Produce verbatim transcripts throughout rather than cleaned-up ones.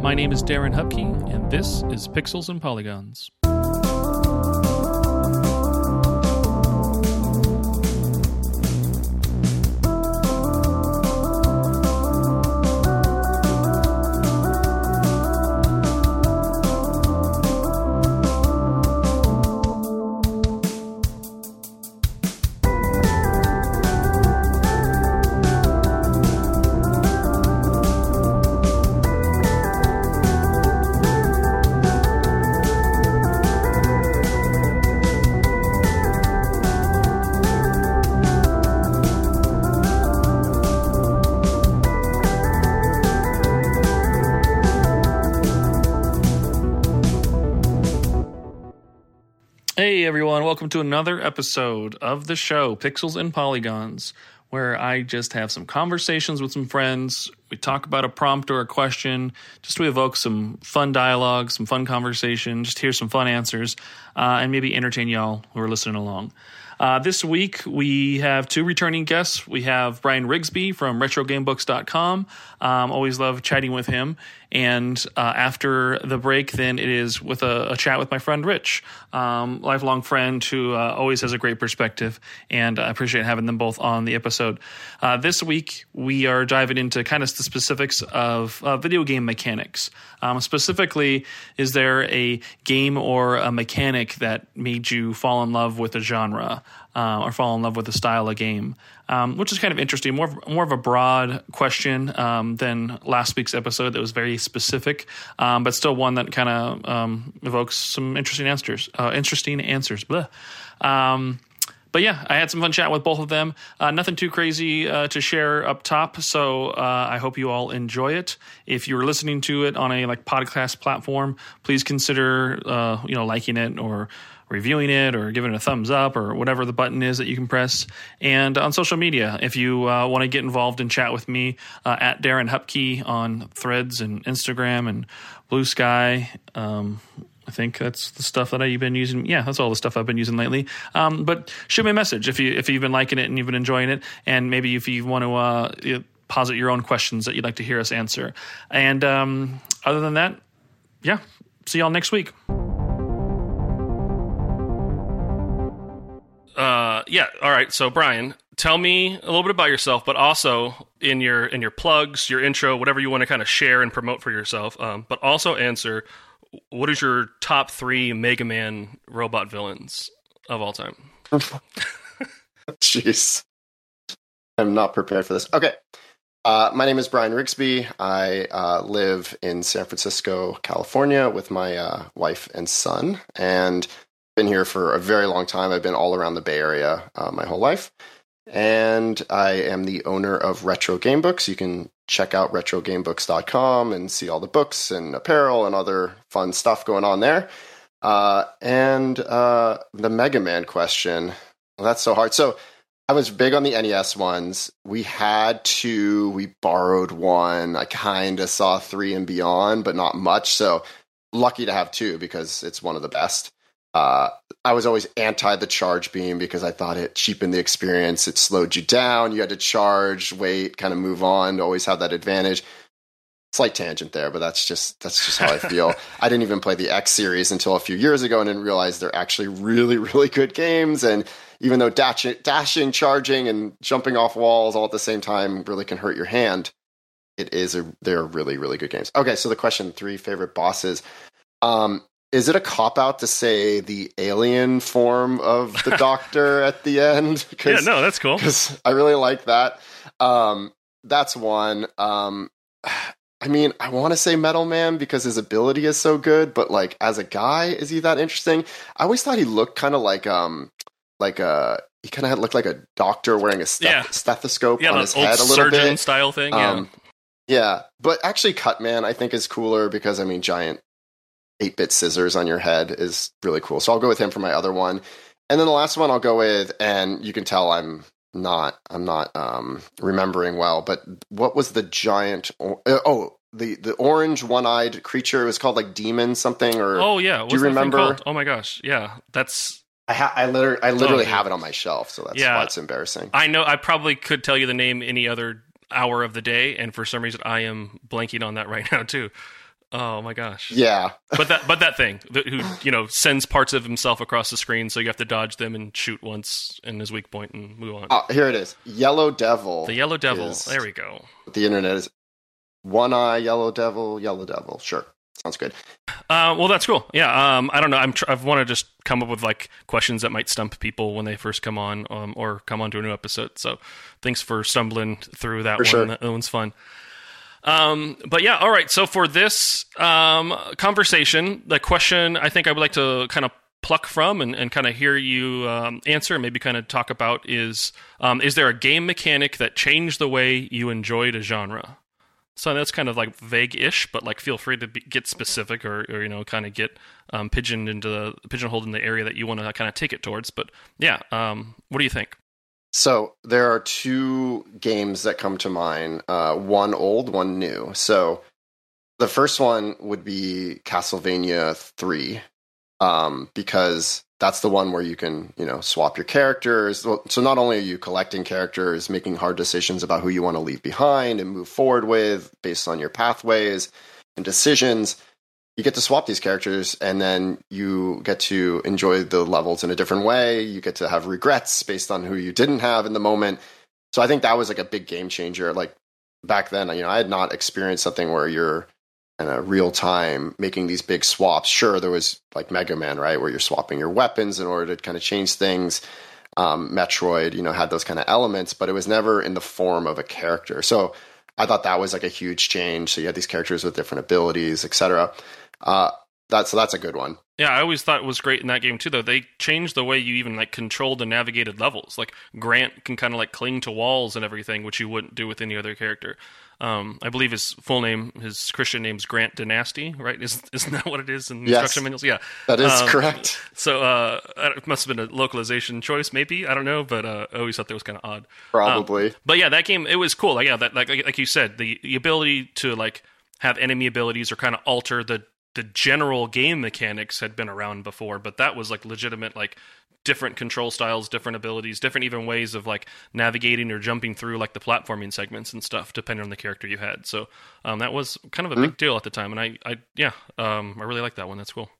My name is Darren Hupke, and this is Pixels and Polygons. Hey everyone, welcome to another episode of the show, Pixels and Polygons, where I just have some conversations with some friends. We talk about a prompt or a question, just to evoke some fun dialogue, some fun conversation, just hear some fun answers, uh, and maybe entertain y'all who are listening along. Uh, this week, we have two returning guests. We have Brian Rigsby from retro game books dot com. Um, always love chatting with him. And uh, after the break, then it is with a, a chat with my friend Rich, um, lifelong friend who uh, always has a great perspective. And I appreciate having them both on the episode. Uh, this week, we are diving into kind of the specifics of uh, video game mechanics. Um, specifically, is there a game or a mechanic that made you fall in love with a genre? Uh, or fall in love with the style of game, um, which is kind of interesting. More of, more of a broad question um, than last week's episode that was very specific, um, but still one that kind of um, evokes some interesting answers. Uh, interesting answers. Blah. Um, But yeah, I had some fun chat with both of them. Uh, nothing too crazy uh, to share up top, so uh, I hope you all enjoy it. If you're listening to it on a like podcast platform, please consider uh, you know liking it or reviewing it or giving it a thumbs up or whatever the button is that you can press. And on social media, if you uh, want to get involved and chat with me, uh, at Darren Hupke on Threads and Instagram and Blue Sky. Um, I think that's the stuff that I've been using. Yeah, that's all the stuff I've been using lately. Um, but shoot me a message if you if you've been liking it and you've been enjoying it, and maybe if you want to uh, you posit your own questions that you'd like to hear us answer. And um, other than that, yeah, see y'all next week. Uh, yeah. All right. So Brian, tell me a little bit about yourself, but also in your in your plugs, your intro, whatever you want to kind of share and promote for yourself. Um, but also answer, what is your top three Mega Man robot villains of all time? Jeez. I'm not prepared for this. Okay. Uh, my name is Brian Rigsby. I uh, live in San Francisco, California with my uh, wife and son, and been here for a very long time. I've been all around the Bay Area uh, my whole life. And I am the owner of Retro Game Books. You can check out retro game books dot com and see all the books and apparel and other fun stuff going on there. Uh, and uh, the Mega Man question, well, that's so hard. So I was big on the N E S ones. We had two. We borrowed one. I kind of saw three and beyond, but not much. So lucky to have two because it's one of the best. Uh, I was always anti the charge beam because I thought it cheapened the experience. It slowed you down. You had to charge, wait, kind of move on to always have that advantage. Slight tangent there, but that's just that's just how I feel. I didn't even play the X series until a few years ago and didn't realize they're actually really, really good games. And even though dashing, dashing, charging, and jumping off walls all at the same time really can hurt your hand, it is a they're really, really good games. Okay, so the question: three favorite bosses. Um, Is it a cop-out to say the alien form of the Doctor at the end? Yeah, no, that's cool. Because I really like that. Um, that's one. Um, I mean, I want to say Metal Man because his ability is so good, but like as a guy, is he that interesting? I always thought he looked kind of like um, like a he kind of looked like a doctor wearing a steth- yeah. stethoscope yeah, on his old head a little surgeon bit, style thing. Yeah, um, yeah. But actually, Cutman I think is cooler because I mean, giant eight-bit scissors on your head is really cool. So I'll go with him for my other one. And then the last one I'll go with, and you can tell I'm not I'm not um, remembering well, but what was the giant or- oh the the orange one-eyed creature? It was called like Demon something or Oh yeah, do you remember? Oh my gosh, yeah. That's I ha- I literally I literally oh, have it on my shelf, so that's yeah. why it's embarrassing. I know I probably could tell you the name any other hour of the day, and for some reason I am blanking on that right now too. Oh my gosh. Yeah. But that but that thing that, who, you know, sends parts of himself across the screen, so you have to dodge them and shoot once in his weak point and move on. Uh, here it is. Yellow Devil. The Yellow Devil. is- There we go. The internet is one eye Yellow Devil, Yellow Devil. Sure. Sounds good. Uh, well, that's cool. Yeah. Um, I don't know. I'm tr- I want to just come up with like questions that might stump people when they first come on, um, or come onto a new episode. So, thanks for stumbling through that For one. sure. That one's fun. Um, but yeah, all right. So for this um, conversation, the question I think I would like to kind of pluck from and, and kind of hear you um, answer, and maybe kind of talk about is: um, is there a game mechanic that changed the way you enjoyed a genre? So that's kind of like vague-ish, but like feel free to be, get specific, or, or you know, kind of get um, pigeoned into the pigeonholed in the area that you want to kind of take it towards. But yeah, um, what do you think? So there are two games that come to mind, uh, one old, one new. So the first one would be Castlevania three, um, because that's the one where you can, you know, swap your characters. So not only are you collecting characters, making hard decisions about who you want to leave behind and move forward with based on your pathways and decisions, you get to swap these characters, and then you get to enjoy the levels in a different way. You get to have regrets based on who you didn't have in the moment. So I think that was like a big game changer. Like back then, you know, I had not experienced something where you're in a real time making these big swaps. Sure, there was like Mega Man, right, where you're swapping your weapons in order to kind of change things. Um, Metroid, you know, had those kind of elements, but it was never in the form of a character. So I thought that was like a huge change. So you had these characters with different abilities, et cetera. Uh, that, so that's a good one. Yeah, I always thought it was great in that game too, though. They changed the way you even like controlled and navigated levels. Like Grant can kind of like cling to walls and everything, which you wouldn't do with any other character. Um, I believe his full name, his Christian name's Grant Dynasty, right? Isn't, isn't that what it is in Yes. instruction manuals? Yeah, That is Um, correct. So uh, it must have been a localization choice, maybe. I don't know, but uh, I always thought that was kind of odd. Probably. Um, but yeah, that game, it was cool. Like, yeah, that like like you said, the, the ability to like have enemy abilities or kind of alter the the general game mechanics had been around before, but that was like legitimate, like different control styles, different abilities, different even ways of like navigating or jumping through like the platforming segments and stuff, depending on the character you had. So um, that was kind of a Mm-hmm. big deal at the time, and I, I yeah, um, I really like that one. That's cool.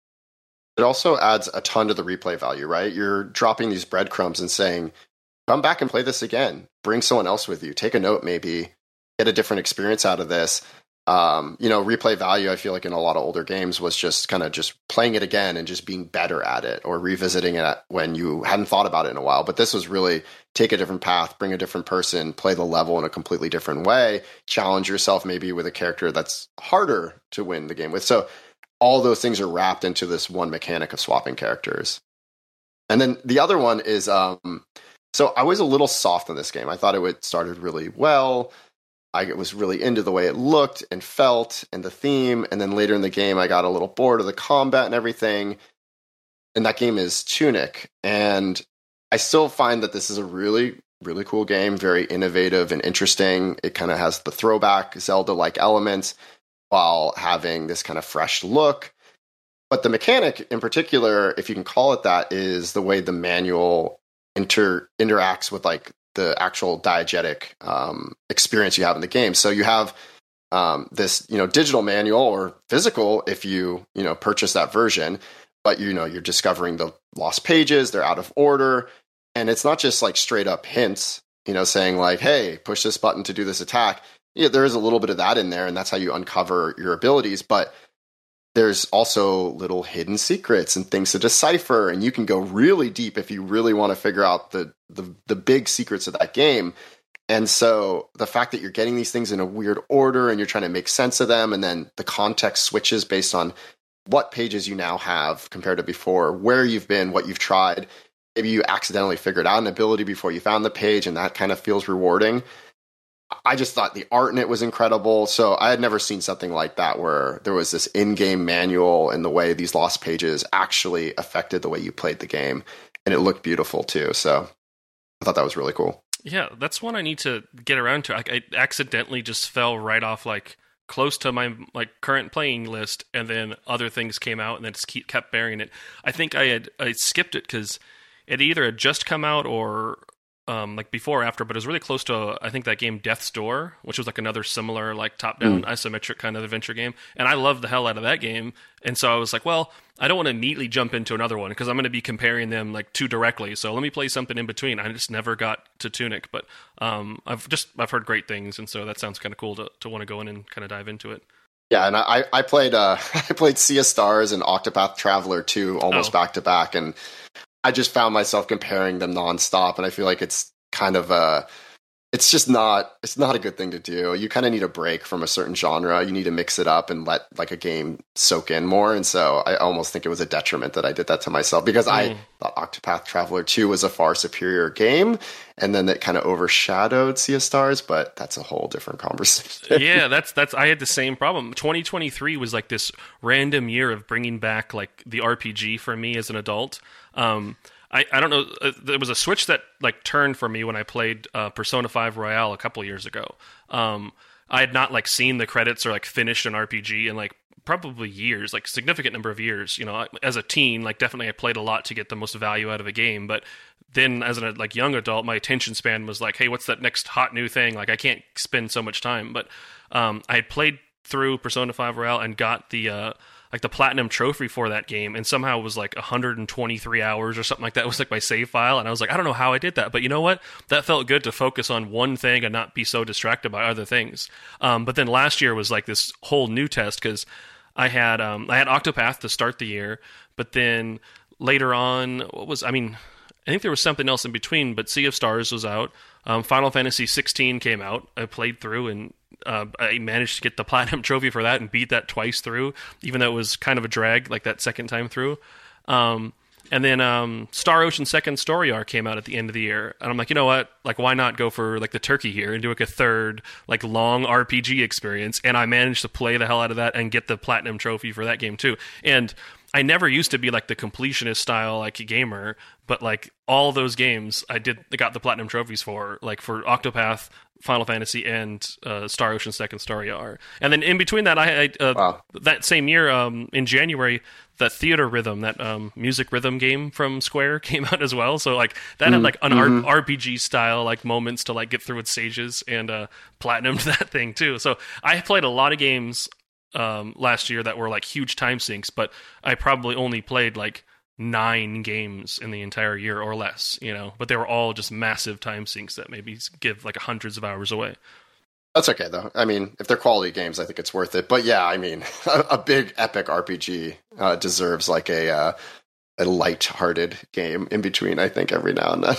It also adds a ton to the replay value, right? You're dropping these breadcrumbs and saying, come back and play this again. Bring someone else with you. Take a note, maybe. Get a different experience out of this. Um, you know, replay value, I feel like in a lot of older games was just kind of just playing it again and just being better at it, or revisiting it when you hadn't thought about it in a while. But this was really take a different path, bring a different person, play the level in a completely different way, challenge yourself maybe with a character that's harder to win the game with. So all those things are wrapped into this one mechanic of swapping characters. And then the other one is, um, so I was a little soft on this game. I thought it would started really well. I was really into the way it looked and felt and the theme. And then later in the game, I got a little bored of the combat and everything. And that game is Tunic. And I still find that this is a really, really cool game, very innovative and interesting. It kind of has the throwback Zelda-like elements while having this kind of fresh look. But the mechanic in particular, if you can call it that, is the way the manual inter interacts with like the actual diegetic um, experience you have in the game. So you have um, this, you know, digital manual or physical if you, you know, purchase that version, but you know, you're discovering the lost pages, they're out of order. And it's not just like straight up hints, you know, saying like, hey, push this button to do this attack. Yeah, there is a little bit of that in there, and that's how you uncover your abilities. But there's also little hidden secrets and things to decipher, and you can go really deep if you really want to figure out the, the the big secrets of that game. And so the fact that you're getting these things in a weird order and you're trying to make sense of them, and then the context switches based on what pages you now have compared to before, where you've been, what you've tried. Maybe you accidentally figured out an ability before you found the page, and that kind of feels rewarding. I just thought the art in it was incredible. So I had never seen something like that where there was this in-game manual and the way these lost pages actually affected the way you played the game. And it looked beautiful too. So I thought that was really cool. Yeah, that's one I need to get around to. I, I accidentally just fell right off like close to my like current playing list, and then other things came out and then just keep, kept bearing it. I think I had I skipped it because it either had just come out or um, like before or after, but it was really close to I think that game Death's Door, which was like another similar like top-down mm. isometric kind of adventure game, and I loved the hell out of that game. And so I was like, well, I don't want to immediately jump into another one because I'm going to be comparing them like too directly. So let me play something in between. I just never got to Tunic, but um, I've just I've heard great things, and so that sounds kind of cool to to want to go in and kind of dive into it. Yeah, and I I played uh I played Sea of Stars and Octopath Traveler two almost oh. back to back, and I just found myself comparing them nonstop, and I feel like it's kind of a it's just not it's not a good thing to do. You kind of need a break from a certain genre. You need to mix it up and let like a game soak in more. And so I almost think it was a detriment that I did that to myself because mm. I thought Octopath Traveler two was a far superior game, and then it kind of overshadowed Sea of Stars, but that's a whole different conversation. Yeah, that's that's I had the same problem. twenty twenty-three was like this random year of bringing back like the R P G for me as an adult. Um I, I don't know. Uh, there was a switch that like turned for me when I played uh, Persona five Royale a couple years ago. Um, I had not like seen the credits or like finished an R P G in like probably years, like significant number of years. You know, as a teen, like definitely I played a lot to get the most value out of a game. But then as a like young adult, my attention span was like, hey, what's that next hot new thing? Like I can't spend so much time. But um, I had played through Persona five Royale and got the uh, like the platinum trophy for that game, and somehow it was like one hundred twenty-three hours or something like that. It was like my save file, and I was like, I don't know how I did that, but you know what? That felt good to focus on one thing and not be so distracted by other things. Um, but then last year was like this whole new test because I had um, I had Octopath to start the year, but then later on, what was I mean? I think there was something else in between, but Sea of Stars was out. Um, Final Fantasy sixteen came out. I played through and uh, I managed to get the platinum trophy for that and beat that twice through, even though it was kind of a drag like that second time through. Um, and then um, Star Ocean Second Story Arc came out at the end of the year, and I'm like, you know what? Like, why not go for like the turkey here and do like a third like long R P G experience? And I managed to play the hell out of that and get the platinum trophy for that game too. And I never used to be like the completionist style like gamer, but like all those games I did I got the platinum trophies for, like for Octopath, Final Fantasy, and uh, Star Ocean Second Story Arc. And then in between that, I, I uh, wow. that same year um, in January, that Theater Rhythm, that um, music rhythm game from Square came out as well. So like that mm-hmm. had like an mm-hmm. R- RPG style like moments to like get through its stages, and uh, platinumed that thing too. So I played a lot of games um, last year that were like huge time sinks, but I probably only played like nine games in the entire year or less, you know, but they were all just massive time sinks that maybe give like hundreds of hours away. That's okay though. I mean, if they're quality games, I think it's worth it. But yeah, I mean, a, a big epic R P G uh, deserves like a uh, a light-hearted game in between, I think, every now and then.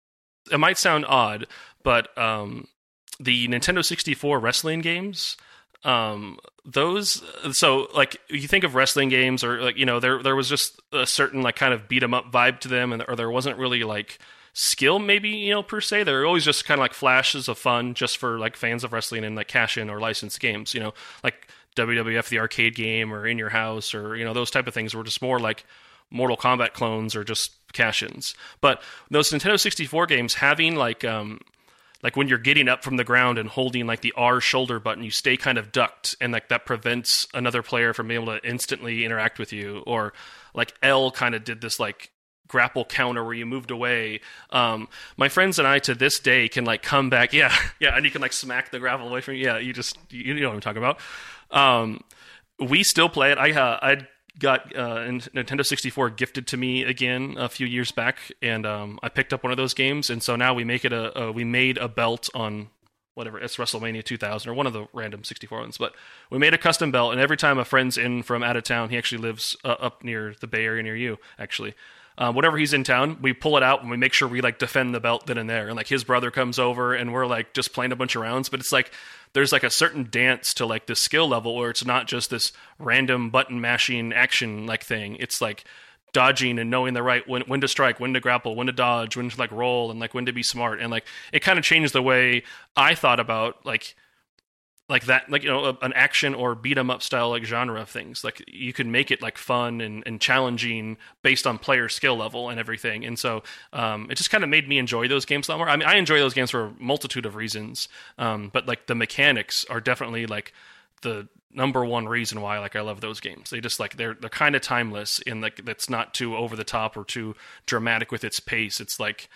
It might sound odd, but um, the Nintendo sixty-four wrestling games, um, those, so like you think of wrestling games, or like, you know, there there was just a certain like kind of beat 'em up vibe to them, and or there wasn't really like skill, maybe, you know, per se. They're always just kind of like flashes of fun just for like fans of wrestling and like cash in or licensed games, you know, like W W F the arcade game or In Your House, or, you know, those type of things were just more like Mortal Kombat clones or just cash-ins. But those Nintendo sixty-four games having like um like when you're getting up from the ground and holding like the R shoulder button, you stay kind of ducked, and like that prevents another player from being able to instantly interact with you. Or like L kind of did this like grapple counter where you moved away. Um, my friends and I to this day can like come back. Yeah. Yeah. And you can like smack the grapple away from you. Yeah. You just, you know what I'm talking about. Um, we still play it. I, uh, I got, uh, Nintendo sixty-four gifted to me again a few years back, and, um, I picked up one of those games. And so now we make it a, a we made a belt on whatever, it's WrestleMania two thousand or one of the random sixty-four ones, but we made a custom belt. And every time a friend's in from out of town, he actually lives uh, up near the Bay Area near you, actually. Um, whenever he's in town, we pull it out and we make sure we like defend the belt then and there. And like his brother comes over and we're like just playing a bunch of rounds. But it's like there's like a certain dance to like the skill level where it's not just this random button mashing action like thing. It's like dodging and knowing the right when when to strike, when to grapple, when to dodge, when to like roll, and like when to be smart. And like it kind of changed the way I thought about like like that, like, you know, an action or beat 'em up style like genre of things. Like you can make it like fun and, and challenging based on player skill level and everything. And so um, it just kind of made me enjoy those games a lot more. I mean, I enjoy those games for a multitude of reasons, um, but like the mechanics are definitely like the number one reason why like I love those games. They just like they're they're kind of timeless, in like that's not too over the top or too dramatic with its pace. It's like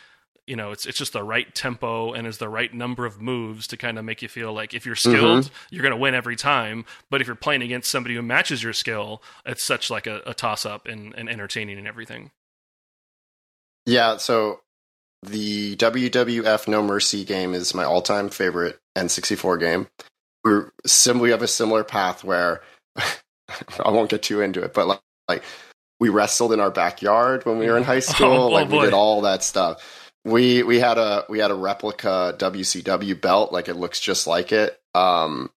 you know, it's it's just the right tempo and is the right number of moves to kind of make you feel like if you're skilled, mm-hmm. you're going to win every time. But if you're playing against somebody who matches your skill, it's such like a, a toss up and, and entertaining and everything. Yeah. So the W W F No Mercy game is my all time favorite N sixty-four game. We're sim- we have a similar path where I won't get too into it, but like, like we wrestled in our backyard when we were in high school. Oh, like boy. we did all that stuff. We we had a we had a replica W C W belt, like it looks just like it. Um,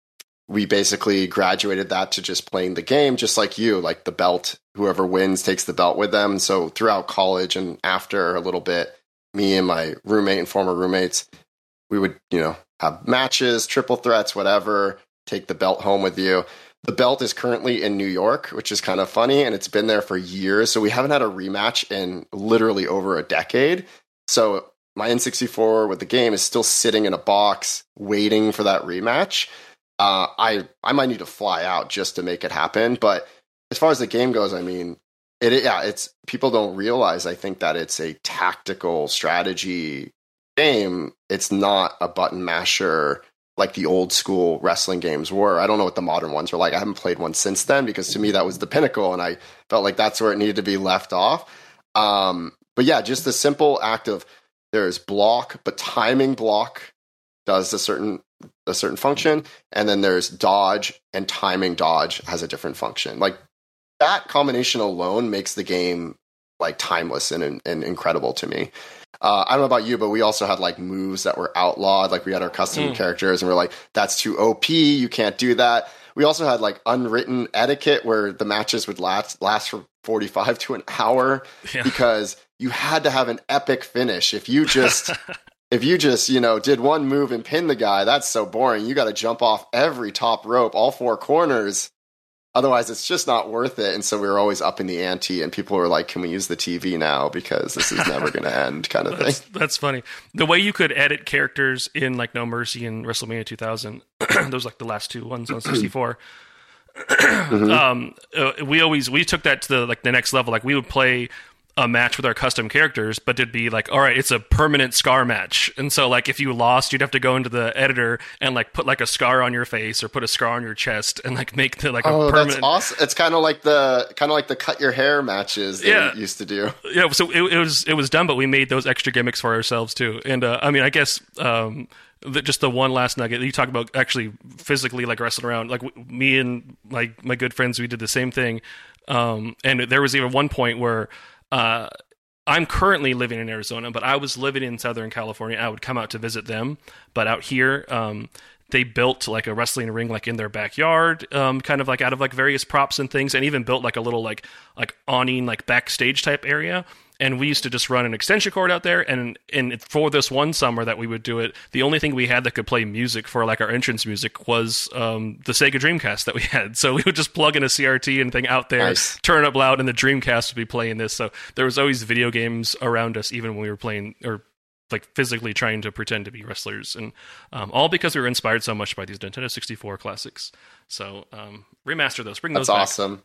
we basically graduated that to just playing the game, just like you. Like the belt, whoever wins takes the belt with them. So throughout college and after a little bit, me and my roommate and former roommates, we would you know have matches, triple threats, whatever. Take the belt home with you. The belt is currently in New York, which is kind of funny, and it's been there for years. So we haven't had a rematch in literally over a decade. So my N sixty-four with the game is still sitting in a box waiting for that rematch. Uh, I I might need to fly out just to make it happen. But as far as the game goes, I mean, it yeah, it's people don't realize. I think that it's a tactical strategy game. It's not a button masher like the old school wrestling games were. I don't know what the modern ones are like. I haven't played one since then because to me that was the pinnacle, and I felt like that's where it needed to be left off. Um, but yeah, just the simple act of there's block, but timing block does a certain a certain function, and then there's dodge, and timing dodge has a different function. Like that combination alone makes the game like timeless and, and incredible to me. Uh, I don't know about you, but we also had like moves that were outlawed. Like we had our custom mm. characters and we're like, that's too O P. You can't do that. We also had like unwritten etiquette where the matches would last, last for forty-five to an hour yeah. because you had to have an epic finish. If you just, if you just, you know, did one move and pinned the guy, that's so boring. You got to jump off every top rope, all four corners. Otherwise, it's just not worth it. And so we were always up in the ante, and people were like, can we use the T V now? Because this is never going to end kind of that's, thing. That's funny. The way you could edit characters in like No Mercy and WrestleMania two thousand, those like the last two ones on sixty-four. mm-hmm. um, uh, we always, we took that to the, like the next level. Like we would play a match with our custom characters, but it'd be like, all right, it's a permanent scar match. And so like if you lost, you'd have to go into the editor and like put like a scar on your face or put a scar on your chest and like make the like oh, a permanent. That's awesome. It's kind of like the kind of like the cut your hair matches that yeah. we used to do. Yeah, so it, it was it was done, but we made those extra gimmicks for ourselves too. And uh, I mean, I guess um, the, just the one last nugget you talk about actually physically like wrestling around. Like w- me and my my good friends, we did the same thing. Um, and there was even one point where. Uh, I'm currently living in Arizona, but I was living in Southern California. I would come out to visit them, but out here, um, they built like a wrestling ring, like in their backyard, um, kind of like out of like various props and things, and even built like a little like like awning, like backstage type area. And we used to just run an extension cord out there. And and for this one summer that we would do it, the only thing we had that could play music for like our entrance music was um, the Sega Dreamcast that we had. So we would just plug in a C R T and thing out there, nice. Turn up loud, and the Dreamcast would be playing this. So there was always video games around us, even when we were playing or like physically trying to pretend to be wrestlers. And um, all because we were inspired so much by these Nintendo sixty-four classics. So um, remaster those, bring That's those back. That's awesome.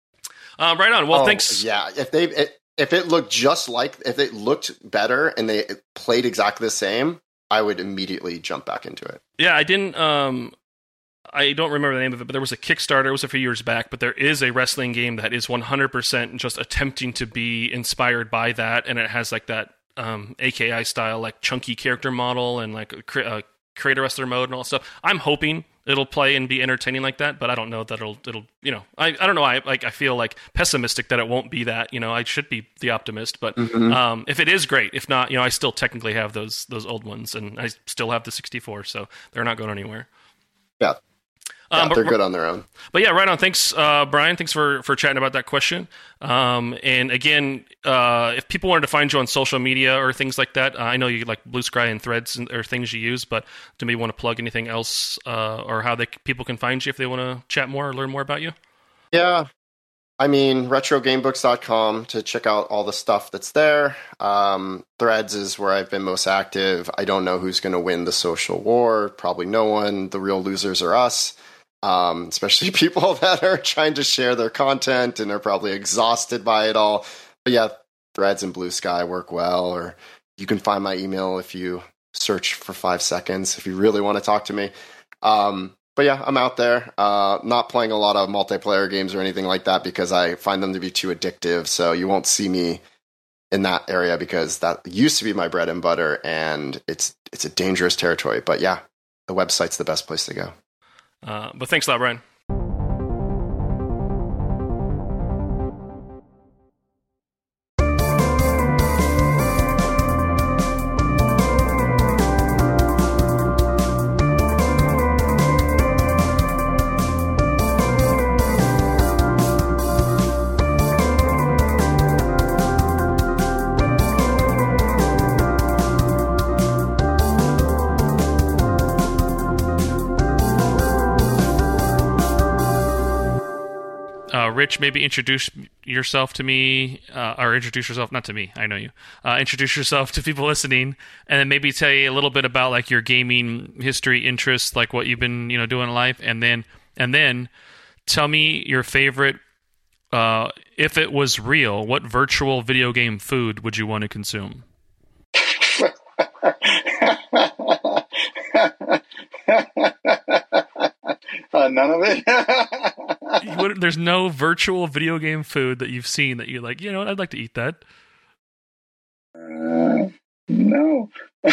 Uh, right on. Well, oh, thanks. Yeah, if they... It- If it looked just like, if it looked better and they played exactly the same, I would immediately jump back into it. Yeah, I didn't, um, I don't remember the name of it, but there was a Kickstarter, it was a few years back, but there is a wrestling game that is one hundred percent just attempting to be inspired by that, and it has like that um, A K I style, like chunky character model and like a uh, creator wrestler mode and all that stuff. I'm hoping it'll play and be entertaining like that, but I don't know that it'll, it'll, you know, I, I don't know. I like, I feel like pessimistic that it won't be that, you know, I should be the optimist, but, mm-hmm. um, if it is great, if not, you know, I still technically have those, those old ones, and I still have the sixty-four, so they're not going anywhere. Yeah. Yeah, um, but, they're good on their own. But yeah, right on. Thanks, uh, Brian. Thanks for, for chatting about that question. Um, and again, uh, if people wanted to find you on social media or things like that, uh, I know you like Blue Sky and Threads and, or things you use, but do maybe want to plug anything else, uh, or how they people can find you if they want to chat more or learn more about you? Yeah. I mean, retro game books dot com to check out all the stuff that's there. Um, Threads is where I've been most active. I don't know who's going to win the social war. Probably no one. The real losers are us. Um, especially people that are trying to share their content and are probably exhausted by it all. But yeah, Threads and Blue Sky work well, or you can find my email if you search for five seconds, if you really want to talk to me. Um, but yeah, I'm out there, uh, not playing a lot of multiplayer games or anything like that because I find them to be too addictive. So you won't see me in that area because that used to be my bread and butter, and it's it's a dangerous territory. But yeah, the website's the best place to go. Uh, but thanks a lot, Brian. Rich, maybe introduce yourself to me, uh, or introduce yourself, not to me, I know you. Uh, introduce yourself to people listening, and then maybe tell you a little bit about like your gaming history, interests, like what you've been, you know, doing in life, and then and then tell me your favorite. Uh, if it was real, what virtual video game food would you want to consume? Uh, none of it. You would, there's no virtual video game food that you've seen that you're like, you know what, I'd like to eat that. Uh, no.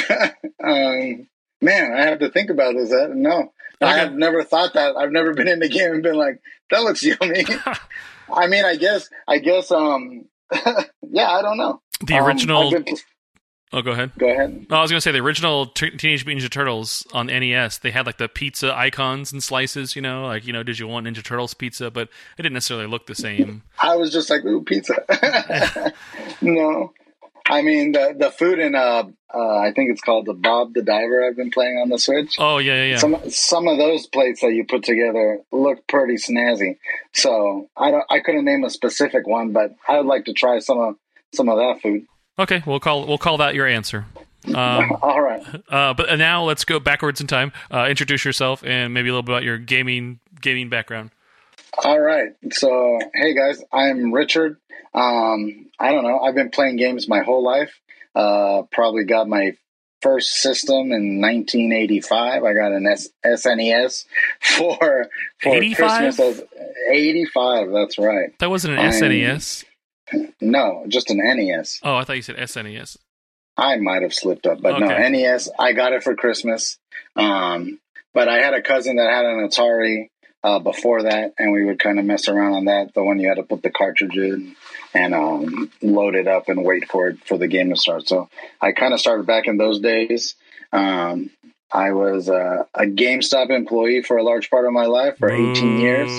um, man, I have to think about this. Uh, no. Okay. I have never thought that. I've never been in the game and been like, that looks yummy. I mean, I guess, I guess, um, yeah, I don't know. The original. Um, been, oh, go ahead. Go ahead. Oh, I was going to say the original T- Teenage Mutant Ninja Turtles on N E S. They had like the pizza icons and slices. You know, like you know, did you want Ninja Turtles pizza? But it didn't necessarily look the same. I was just like, ooh, pizza. No, I mean the the food in uh, uh, I think it's called the Bob the Diver. I've been playing on the Switch. Oh yeah, yeah, yeah. Some some of those plates that you put together look pretty snazzy. So I don't, I couldn't name a specific one, but I would like to try some of some of that food. Okay, we'll call we'll call that your answer. Um, All right. Uh, but now let's go backwards in time. Uh, introduce yourself and maybe a little bit about your gaming gaming background. All right. So, hey guys, I'm Richard. Um, I don't know. I've been playing games my whole life. Uh, probably got my first system in nineteen eighty-five. I got an S- SNES for for eighty-five? Christmas. As eighty-five. That's right. That wasn't an I'm, S N E S. No, just an N E S. Oh, I thought you said S N E S. I might have slipped up, but okay. No, N E S. I got it for Christmas. Um, but I had a cousin that had an Atari uh, before that, and we would kind of mess around on that. The one you had to put the cartridge in and um, load it up and wait for it for the game to start. So I kind of started back in those days. Um, I was uh, a GameStop employee for a large part of my life for eighteen Boo. years.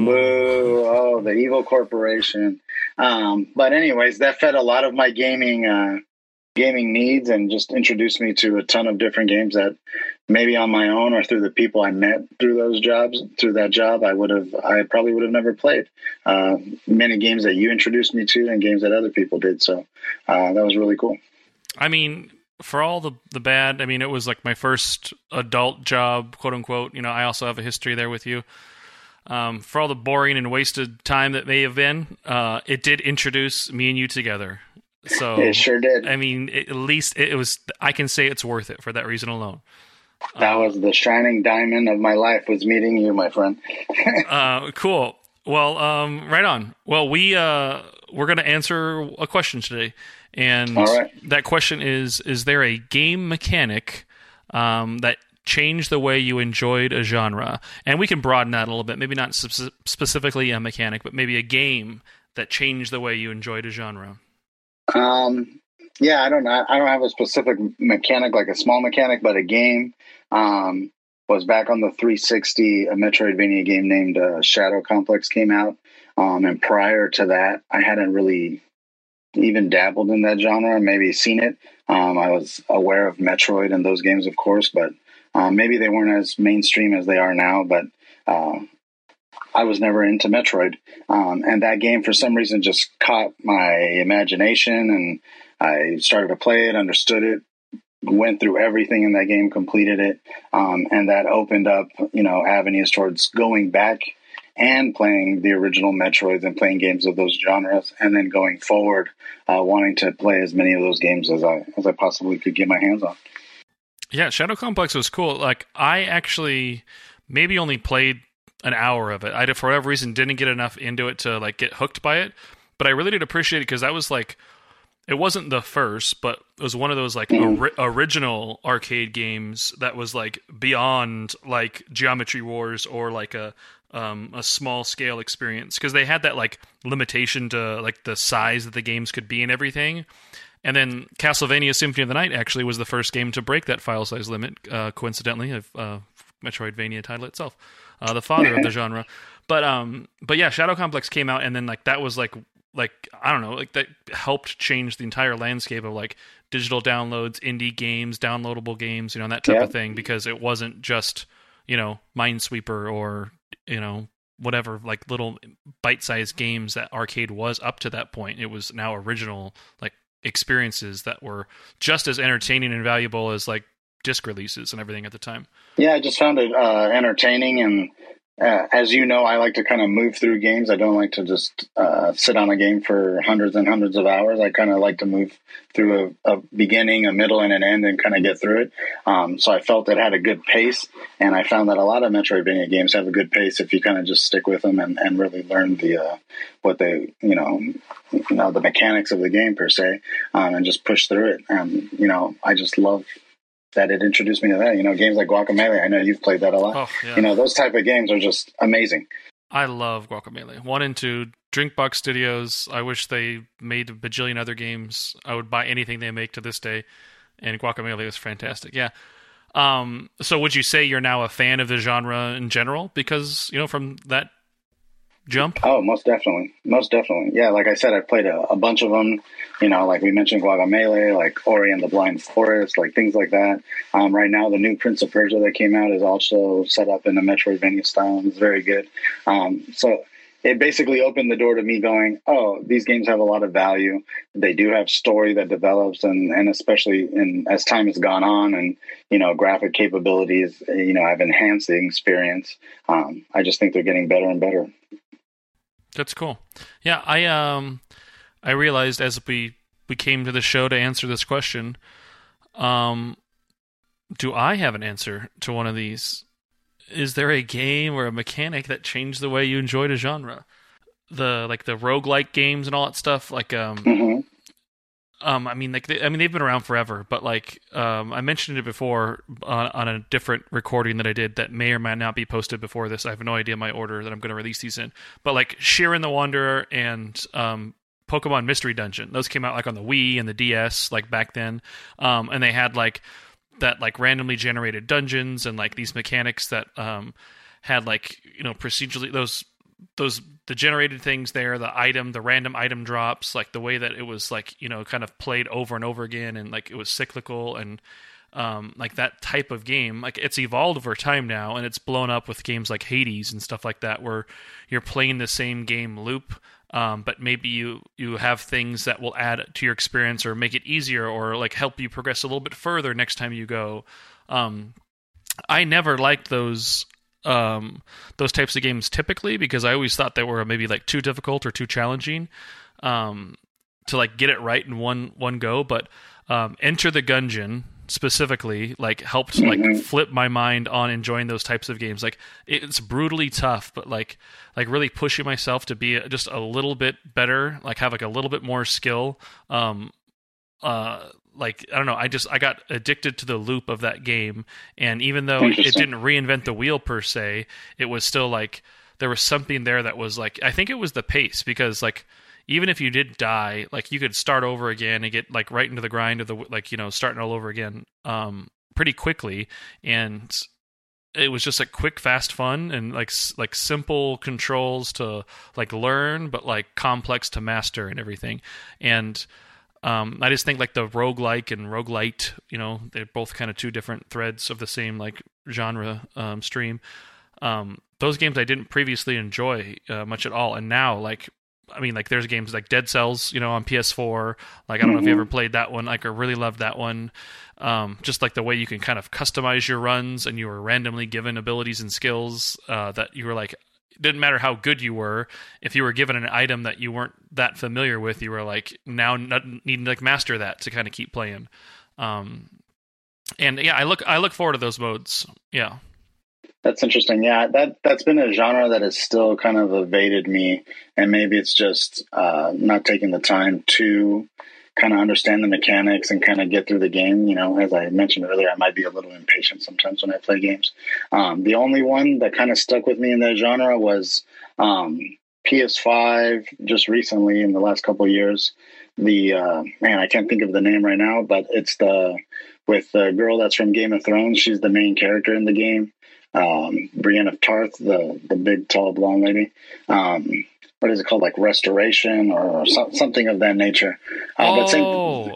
Boo! Oh, the evil corporation. Um, but anyways, that fed a lot of my gaming uh, gaming needs and just introduced me to a ton of different games that maybe on my own or through the people I met through those jobs, through that job, I would have, I probably would have never played. Uh, many games that you introduced me to and games that other people did. So uh, that was really cool. I mean, for all the, the bad, I mean, it was like my first adult job, quote unquote. You know, I also have a history there with you. Um, for all the boring and wasted time that may have been, uh, it did introduce me and you together. So it sure did. I mean, it, at least it, it was, I can say it's worth it for that reason alone. That um, was the shining diamond of my life, was meeting you, my friend. uh, cool. Well, um, right on. Well, we, uh, we're going to answer a question today. And all right. That question is, is there a game mechanic um, that changed the way you enjoyed a genre? And we can broaden that a little bit. Maybe not sp- specifically a mechanic, but maybe a game that changed the way you enjoyed a genre. Um, yeah, I don't know. I don't have a specific mechanic, like a small mechanic, but a game. Um, was back on the three sixty, a Metroidvania game named uh, Shadow Complex came out. Um, and prior to that, I hadn't really even dabbled in that genre, maybe seen it. Um, I was aware of Metroid and those games, of course, but um, maybe they weren't as mainstream as they are now. But uh, I was never into Metroid. Um, and that game, for some reason, just caught my imagination, and I started to play it, understood it, went through everything in that game, completed it. Um, and that opened up, you know, avenues towards going back and playing the original Metroids and playing games of those genres, and then going forward, uh, wanting to play as many of those games as I as I possibly could get my hands on. Yeah, Shadow Complex was cool. Like, I actually maybe only played an hour of it. I, for whatever reason, didn't get enough into it to like get hooked by it. But I really did appreciate it because that was like, it wasn't the first, but it was one of those like Mm. ori- original arcade games that was like beyond like Geometry Wars or like a um, a small scale experience, because they had that like limitation to like the size that the games could be and everything. And then Castlevania Symphony of the Night actually was the first game to break that file size limit, uh, coincidentally, of uh, Metroidvania title itself, uh, the father of the genre. But um, but yeah, Shadow Complex came out, and then like that was like like I don't know, like that helped change the entire landscape of like digital downloads, indie games, downloadable games, you know, that type Yeah. of thing, because it wasn't just, you know, Minesweeper or, you know, whatever, like little bite-sized games that arcade was up to that point. It was now original like experiences that were just as entertaining and valuable as like disc releases and everything at the time. Yeah, I just found it uh, entertaining, and uh, as you know, I like to kind of move through games. I don't like to just uh, sit on a game for hundreds and hundreds of hours. I kind of like to move through a, a beginning, a middle, and an end, and kind of get through it. Um, so I felt it had a good pace, and I found that a lot of Metroidvania games have a good pace if you kind of just stick with them and, and really learn the uh, what they you know you know the mechanics of the game per se, um, and just push through it. And you know, I just love that it introduced me to that. You know, games like Guacamelee. I know you've played that a lot. Oh, yeah. You know, those type of games are just amazing. I love Guacamelee. One and two, Drinkbox Studios. I wish they made a bajillion other games. I would buy anything they make to this day. And Guacamelee is fantastic. Yeah. Um, so would you say you're now a fan of the genre in general? Because, you know, from that jump? Oh, most definitely. Most definitely. Yeah, like I said, I've played a, a bunch of them. You know, like we mentioned Guacamelee, like Ori and the Blind Forest, like things like that. Um, right now, the new Prince of Persia that came out is also set up in a Metroidvania style, and it's very good. Um, so it basically opened the door to me going, oh, these games have a lot of value. They do have story that develops, and, and especially in, as time has gone on and, you know, graphic capabilities, you know, have enhanced the experience. Um, I just think they're getting better and better. That's cool. Yeah, I um I realized as we we came to the show to answer this question, um do I have an answer to one of these? Is there a game or a mechanic that changed the way you enjoyed a genre? The like the roguelike games and all that stuff, like um Mm-hmm. Um, I mean, like, they, I mean, they've been around forever, but like, um, I mentioned it before on, on a different recording that I did that may or may not be posted before this. I have no idea my order that I'm going to release these in, but like Shiren the Wanderer and um, Pokemon Mystery Dungeon, those came out like on the Wii and the D S, like back then, um, and they had like that like randomly generated dungeons and like these mechanics that um, had like, you know, procedurally those. those the generated things there, the item, the random item drops, like the way that it was like, you know, kind of played over and over again, and like it was cyclical, and um, like that type of game, like it's evolved over time now, and it's blown up with games like Hades and stuff like that, where you're playing the same game loop, um, but maybe you you have things that will add to your experience or make it easier or like help you progress a little bit further next time you go. Um, I never liked those um those types of games typically, because I always thought they were maybe like too difficult or too challenging um to like get it right in one one go. But um Enter the Gungeon specifically like helped like Mhm. flip my mind on enjoying those types of games. Like it's brutally tough, but like like really pushing myself to be just a little bit better, like have like a little bit more skill. um uh like I don't know, I just I got addicted to the loop of that game, and even though it Interesting. didn't reinvent the wheel per se, it was still like there was something there that was like, I think it was the pace, because like even if you did die, like you could start over again and get like right into the grind of the like, you know, starting all over again um pretty quickly. And it was just like quick, fast fun, and like s- like simple controls to like learn, but like complex to master and everything. And Um, I just think like the roguelike and roguelite, you know, they're both kind of two different threads of the same like genre um, stream. Um, those games I didn't previously enjoy uh, much at all, and now like, I mean, like there's games like Dead Cells, you know, on P S four. Like I don't know if you ever played that one. Like I really loved that one. Um, just like the way you can kind of customize your runs, and you were randomly given abilities and skills uh, that you were like, didn't matter how good you were, if you were given an item that you weren't that familiar with, you were like now not, needing to like master that to kind of keep playing. Um, and yeah, I look I look forward to those modes. Yeah. That's interesting. Yeah, that that's been a genre that has still kind of evaded me, and maybe it's just uh, not taking the time to kind of understand the mechanics and kind of get through the game. You know, as I mentioned earlier, I might be a little impatient sometimes when I play games. Um, the only one that kind of stuck with me in that genre was um, P S five. Just recently, in the last couple of years, the uh, man I can't think of the name right now, but it's the with the girl that's from Game of Thrones. She's the main character in the game. Um, Brienne of Tarth, the the big tall blonde lady. Um, what is it called? Like Restoration or so, something of that nature. Uh, oh, but same,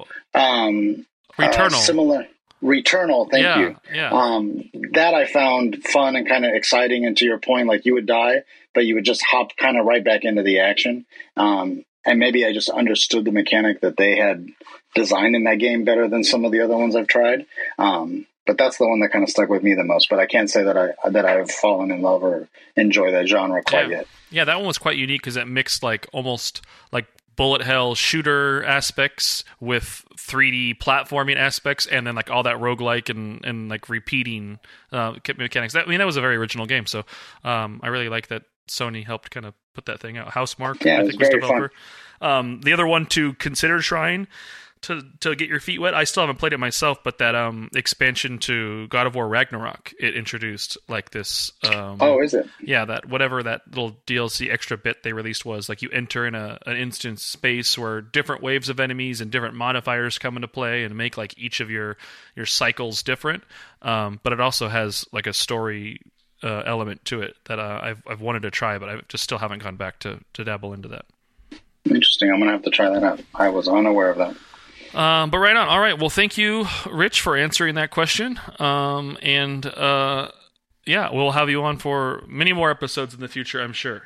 um, Returnal. Uh, similar. Returnal. Thank yeah, you. Yeah. Um, that I found fun and kind of exciting. And to your point, like you would die, but you would just hop kind of right back into the action. Um, and maybe I just understood the mechanic that they had designed in that game better than some of the other ones I've tried. Um, But that's the one that kind of stuck with me the most. But I can't say that I that I've fallen in love or enjoy that genre quite yeah. yet. Yeah, that one was quite unique because it mixed like almost like bullet hell shooter aspects with three D platforming aspects, and then like all that roguelike and and like repeating uh, mechanics. That, I mean, that was a very original game. So um, I really like that Sony helped kind of put that thing out. Housemarque, yeah, I it think was was very developer. fun. Um, the other one to consider trying. To, to get your feet wet. I still haven't played it myself, but that um, expansion to God of War Ragnarok, it introduced like this. Um, oh, is it? Yeah, that whatever that little D L C extra bit they released was like you enter in a an instance space where different waves of enemies and different modifiers come into play and make like each of your your cycles different. Um, but it also has like a story uh, element to it that uh, I've I've wanted to try, but I just still haven't gone back to to dabble into that. Interesting. I'm gonna have to try that out. I was unaware of that. Um, but right on. All right. Well, thank you, Rich, for answering that question. Um, and uh, yeah, we'll have you on for many more episodes in the future, I'm sure.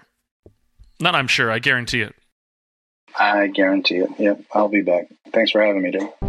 Not I'm sure, I guarantee it. I guarantee it. Yep, I'll be back. Thanks for having me, Dave.